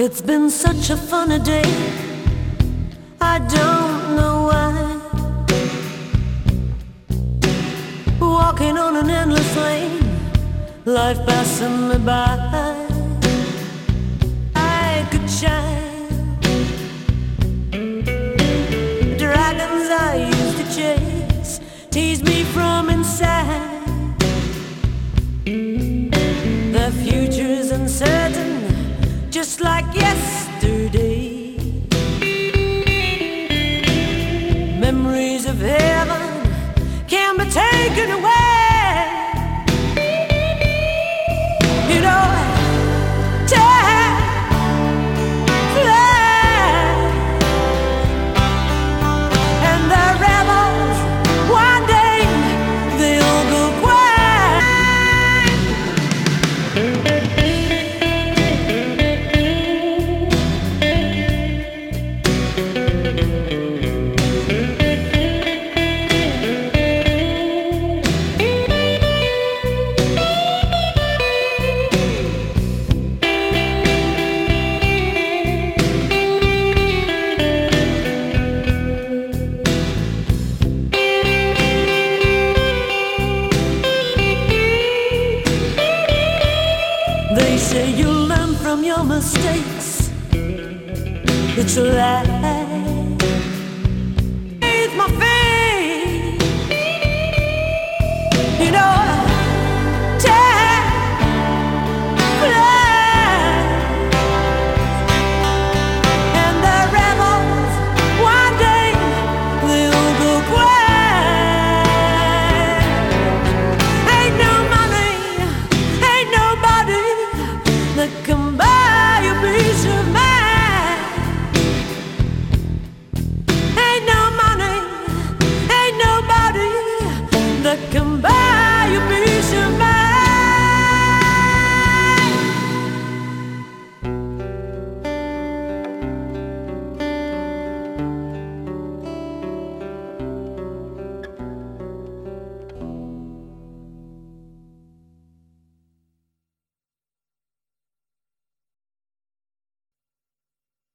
It's been such a funny day, I don't know why. Walking on an endless lane, life passing me by. I could shine dragons I used to chase, tease me from inside. The future's uncertain, just like yesterday. Memories of heaven can be taken away. You know, time flies, and the rebels one day they'll go quiet. They say you'll learn from your mistakes. It's a lie. It's my faith. You know, time flies, and the rebels one day they'll go quiet. Ain't no money, ain't nobody that can buy.